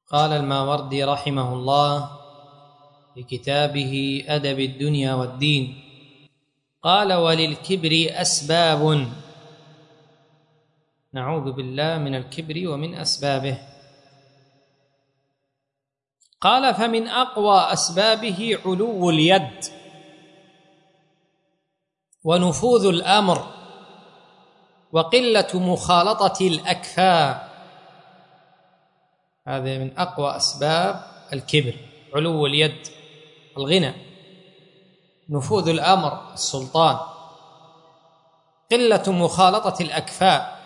قال الماوردي رحمه الله في كتابه أدب الدنيا والدين، قال: وللكبر أسباب، نعوذ بالله من الكبر ومن أسبابه. قال: فمن أقوى أسبابه علو اليد ونفوذ الأمر وقلة مخالطة الأكفاء. هذا من أقوى أسباب الكبر: علو اليد، الغنى، نفوذ الأمر، السلطان، قلة مخالطة الأكفاء،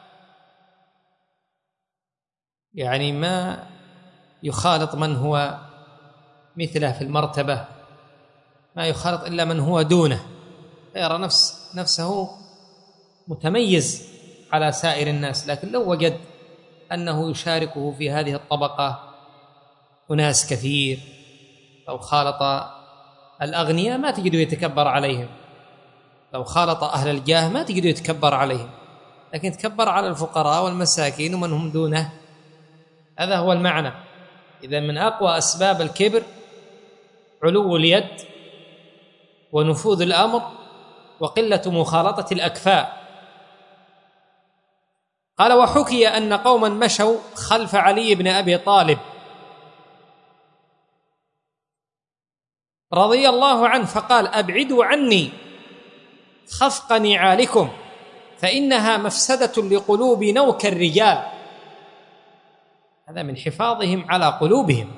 يعني ما يخالط من هو مثله في المرتبة، ما يخالط إلا من هو دونه، يرى نفسه متميز على سائر الناس. لكن لو وجد أنه يشاركه في هذه الطبقة أناس كثير، لو خالط الأغنياء ما تجده يتكبر عليهم، لو خالط أهل الجاه ما تجده يتكبر عليهم، لكن يتكبر على الفقراء والمساكين ومن هم دونه. هذا هو المعنى. إذا من أقوى أسباب الكبر علو اليد ونفوذ الأمر وقلة مخالطة الأكفاء. قال: وحكي أن قوما مشوا خلف علي بن أبي طالب رضي الله عنه فقال: أبعدوا عني خفق نعالكم فإنها مفسدة لقلوب نوك الرجال. هذا من حفاظهم على قلوبهم.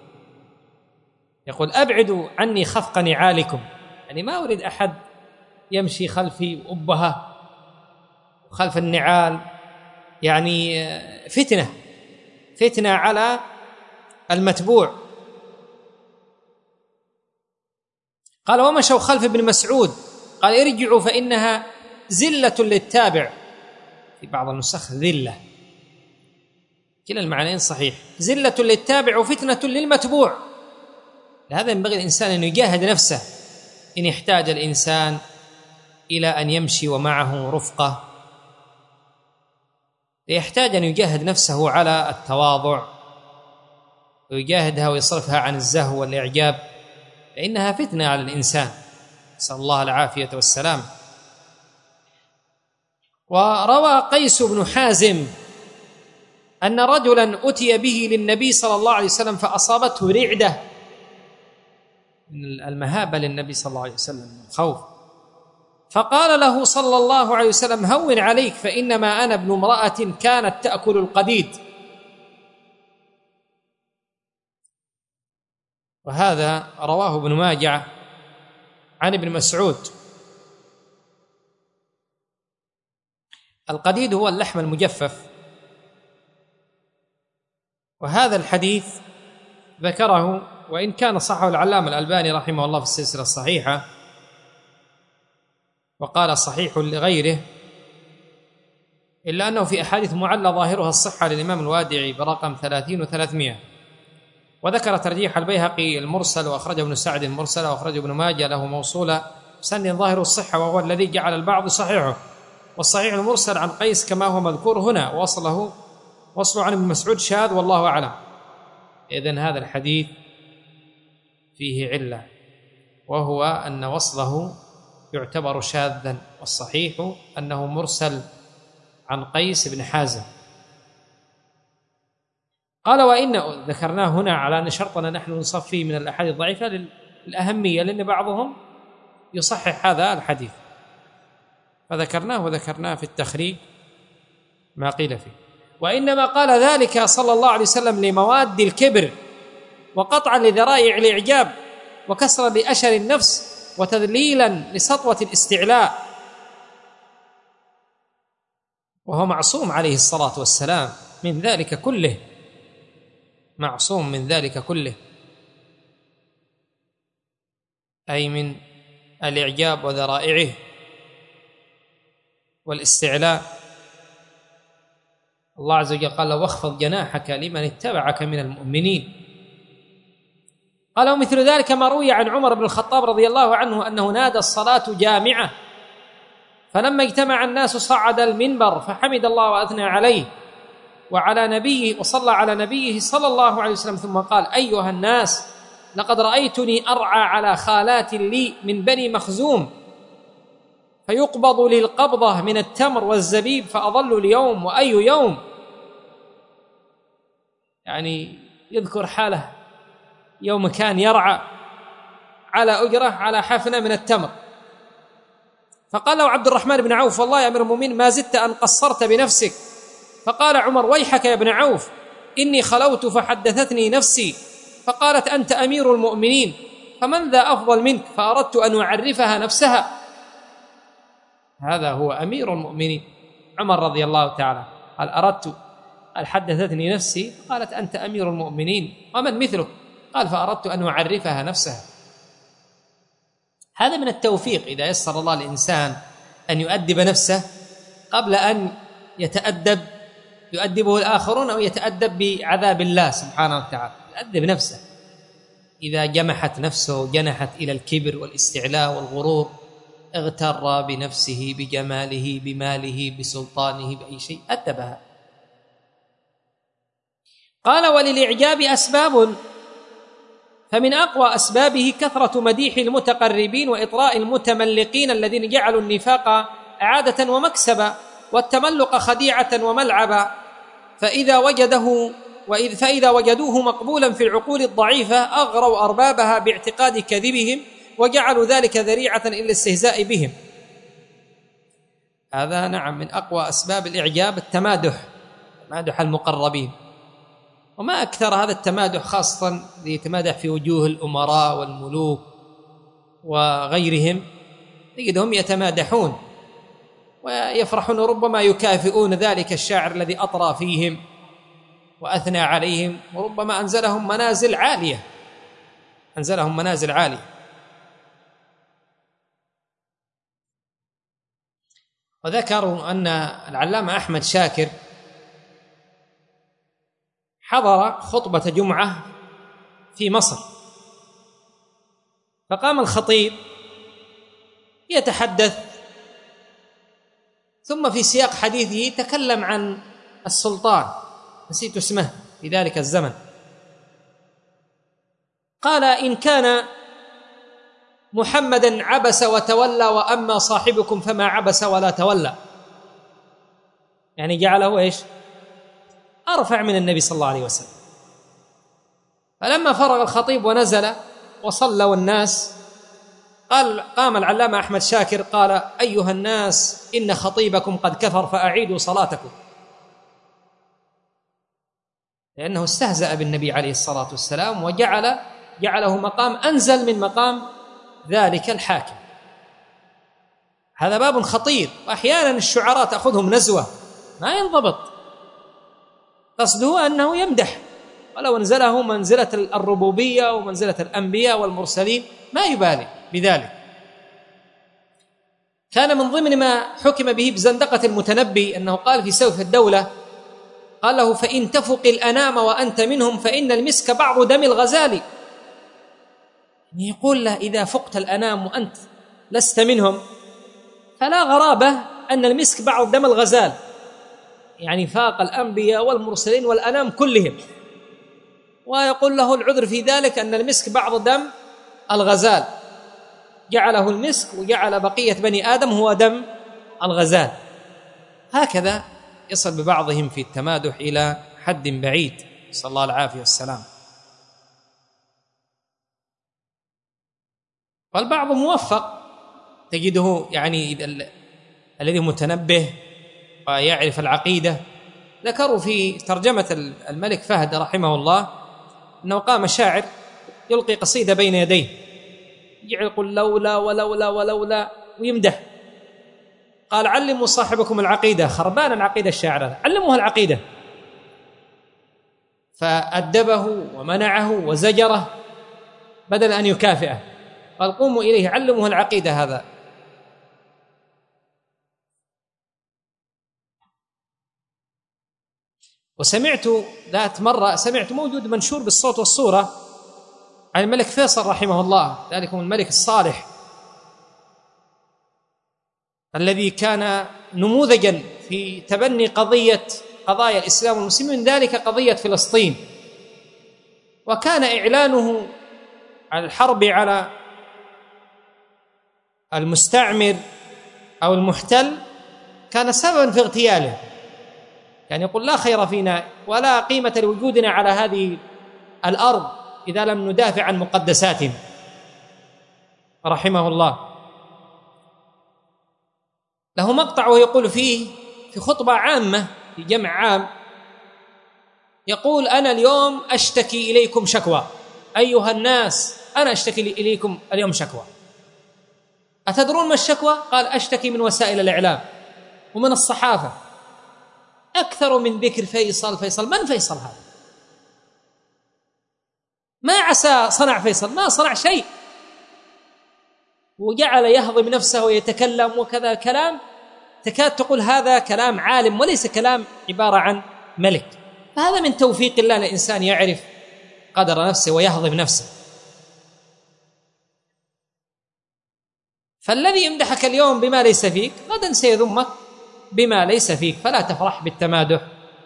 يقول: أبعدوا عني خفق نعالكم، يعني ما أريد أحد يمشي خلفي وأبهة وخلف النعال، يعني فتنة على المتبوع. قال: ومشوا خلف ابن مسعود قال: ارجعوا فإنها زلة للتابع. في بعض النسخ ذلة، كلا المعنيين صحيح، زلة للتابع وفتنة للمتبوع. لهذا ينبغي الإنسان أن يجاهد نفسه إن يحتاج الإنسان إلى أن يمشي ومعه رفقة، يحتاج أن يجاهد نفسه على التواضع ويجاهدها ويصرفها عن الزهو والإعجاب، فإنها فتنة على الإنسان، نسأل الله العافية والسلام. وروى قيس بن حازم أن رجلا أتي به للنبي صلى الله عليه وسلم فأصابته رعدة، من المهابة للنبي صلى الله عليه وسلم، الخوف، فقال له صلى الله عليه وسلم: هون عليك فإنما أنا ابن امرأة كانت تأكل القديد. وهذا رواه ابن ماجه عن ابن مسعود. القديد هو اللحم المجفف. وهذا الحديث ذكره، وإن كان صححه العلامة الألباني رحمه الله في السلسلة الصحيحة، وقال صحيح لغيره، إلا أنه في أحاديث معلة ظاهرها الصحة للإمام الوادعي برقم 30 و300. وذكر ترجيح البيهقي المرسل، وأخرجه ابن سعد المرسل، وأخرجه ابن ماجه له موصولة بسند ظاهر الصحة، وهو الذي جعل البعض صحيحه. والصحيح المرسل عن قيس كما هو مذكور هنا، وصله عن ابن مسعود شاذ والله أعلم. إذن هذا الحديث فيه علة، وهو أن وصله يعتبر شاذا، والصحيح أنه مرسل عن قيس بن حازم. قال: وإن ذكرناه هنا على أن شرطنا نحن نصفي من الأحاديث الضعيفة للأهمية، لأن بعضهم يصحح هذا الحديث، فذكرناه وذكرناه في التخريج ما قيل فيه. وإنما قال ذلك صلى الله عليه وسلم لمواد الكبر وقطعا لذرائع الإعجاب وكسرا لأشر النفس وتذليلا لسطوة الاستعلاء. وهو معصوم عليه الصلاة والسلام من ذلك كله، معصوم من ذلك كله، أي من الإعجاب وذرائعه والاستعلاء. الله عز وجل قال: واخفض جناحك لمن اتبعك من المؤمنين. قال: ومثل ذلك ما روي عن عمر بن الخطاب رضي الله عنه أنه نادى الصلاة جامعة، فلما اجتمع الناس صعد المنبر فحمد الله وأثنى عليه، وعلى نبيه وصلى على نبيه صلى الله عليه وسلم، ثم قال: أيها الناس، لقد رأيتني أرعى على خالات لي من بني مخزوم، فيقبض لي القبضة من التمر والزبيب فأظل اليوم وأي يوم. يعني يذكر حاله يوم كان يرعى على أجرة على حفنة من التمر. فقال له عبد الرحمن بن عوف: والله يا أمير المؤمنين ما زدت أن قصرت بنفسك. فقال عمر: ويحك يا ابن عوف، إني خلوت فحدثتني نفسي فقالت: أنت أمير المؤمنين، فمن ذا أفضل منك؟ فأردت أن أعرفها نفسها. هذا هو أمير المؤمنين عمر رضي الله تعالى، قال: قال: حدثتني نفسي، قالت: أنت أمير المؤمنين ومن مثلك؟ قال: فأردت أن أعرفها نفسها. هذا من التوفيق إذا يسر الله الإنسان أن يؤدب نفسه قبل أن يؤدبه الآخرون أو يتأدب بعذاب الله سبحانه وتعالى. يؤدب نفسه. إذا جمحت نفسه جنحت إلى الكبر والاستعلاء والغرور، اغتر بنفسه بجماله بماله بسلطانه بأي شيء، أدبها. قال: وللإعجاب أسباب، فمن أقوى أسبابه كثرة مديح المتقربين وإطراء المتملقين الذين جعلوا النفاق عادة ومكسبا، والتملق خديعة وملعبا، فإذا وجدوه مقبولا في العقول الضعيفة أغروا أربابها باعتقاد كذبهم، وجعلوا ذلك ذريعة إلى الاستهزاء بهم. هذا نعم من أقوى أسباب الإعجاب، تمادح المقربين. وما أكثر هذا التمادح، خاصة يتمادح في وجوه الأمراء والملوك وغيرهم، تجدهم يتمادحون ويفرحون، ربما يكافئون ذلك الشاعر الذي أطرى فيهم وأثنى عليهم، وربما أنزلهم منازل عالية. وذكروا أن العلامة أحمد شاكر حضر خطبة جمعة في مصر، فقام الخطيب يتحدث، ثم في سياق حديثه تكلم عن السلطان، نسيت اسمه في ذلك الزمن، قال: إن كان محمدا عبس وتولى، وأما صاحبكم فما عبس ولا تولى. يعني جعله إيش؟ أرفع من النبي صلى الله عليه وسلم. فلما فرغ الخطيب ونزل وصلوا الناس، قام العلامة أحمد شاكر قال: أيها الناس، إن خطيبكم قد كفر فأعيدوا صلاتكم. لأنه استهزأ بالنبي عليه الصلاة والسلام وجعله مقام أنزل من مقام ذلك الحاكم. هذا باب خطير، وأحيانا الشعراء تأخذهم نزوة ما ينضبط، قصده أنه يمدح، ولو انزله منزلة الربوبية ومنزلة الأنبياء والمرسلين ما يبالي بذلك. كان من ضمن ما حكم به بزندقة المتنبي أنه قال في سيف الدولة، قال له: فإن تفق الأنام وأنت منهم فإن المسك بعض دم الغزال. يقول له: إذا فقت الأنام وأنت لست منهم فلا غرابة أن المسك بعض دم الغزال، يعني فاق الأنبياء والمرسلين والأنام كلهم. ويقول له العذر في ذلك أن المسك بعض دم الغزال، جعله المسك وجعل بقية بني آدم هو دم الغزال. هكذا يصل ببعضهم في التمادح إلى حد بعيد، صلى الله العافية والسلام. والبعض موفق، تجده يعني الذي متنبه ويعرف العقيدة. ذكروا في ترجمة الملك فهد رحمه الله أنه قام شاعر يلقي قصيدة بين يديه، يقول: لولا ولولا ولولا، ويمدح. قال: علموا صاحبكم العقيدة، خربان العقيدة الشاعر، علموها العقيدة. فأدبه ومنعه وزجره بدل أن يكافئه، قال: قوموا إليه علموه العقيدة هذا. وسمعت ذات مرة موجود منشور بالصوت والصورة عن الملك فيصل رحمه الله، ذلك الملك الصالح الذي كان نموذجا في تبني قضية قضايا الإسلام والمسلمين، من ذلك قضية فلسطين. وكان إعلانه عن الحرب على المستعمر أو المحتل كان سببا في اغتياله، يعني يقول لا خير فينا ولا قيمة لوجودنا على هذه الأرض إذا لم ندافع عن مقدساتنا، رحمه الله. له مقطع ويقول فيه في خطبة عامة في جمع عام، يقول: أنا اليوم أشتكي إليكم شكوى، أيها الناس أنا أشتكي إليكم اليوم شكوى. أتدرون ما الشكوى؟ قال: أشتكي من وسائل الإعلام ومن الصحافة، أكثر من ذكر فيصل. فيصل من فيصل هذا؟ ما عسى صنع فيصل، ما صنع شيء، وجعل يهضم نفسه ويتكلم وكذا كلام تكاد تقول هذا كلام عالم وليس كلام عبارة عن ملك. فهذا من توفيق الله للإنسان يعرف قدر نفسه ويهضم نفسه. فالذي يمدحك اليوم بما ليس فيك غدا سيذمك بما ليس فيك، فلا تفرح بالتمادح.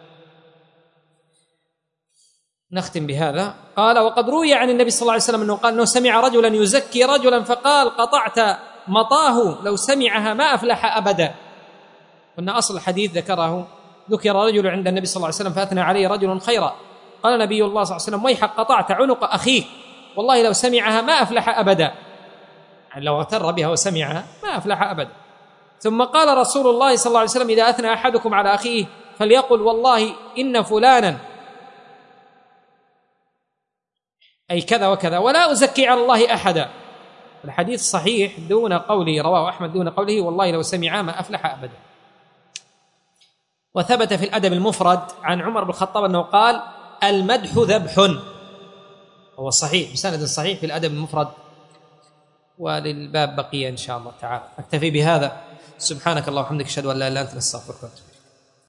نختم بهذا. قال: وقد روي عن النبي صلى الله عليه وسلم أنه قال أنه سمع رجلا يزكي رجلا فقال: قطعت مطاه لو سمعها ما أفلح أبدا. قلنا أصل الحديث ذكر رجل عند النبي صلى الله عليه وسلم فأثنى عليه رجل خيرا، قال نبي الله صلى الله عليه وسلم: ويحك قطعت عنق أخيك، والله لو سمعها ما أفلح أبدا، يعني لو اغتر بها وسمعها ما أفلح أبدا. ثم قال رسول الله صلى الله عليه وسلم: إذا أثنى أحدكم على أخيه فليقل والله إن فلانا أي كذا وكذا، ولا أزكي على الله أحدا. الحديث صحيح دون قوله، رواه أحمد دون قوله والله لو سمع ما أفلح أبدا. وثبت في الأدب المفرد عن عمر بن الخطاب أنه قال: المدح ذبح، هو صحيح بسند صحيح في الأدب المفرد، وللباب بقية إن شاء الله تعالى. أكتفي بهذا. سبحانك اللهم وبحمدك أشهد أن لا إله إلا أنت أستغفرك.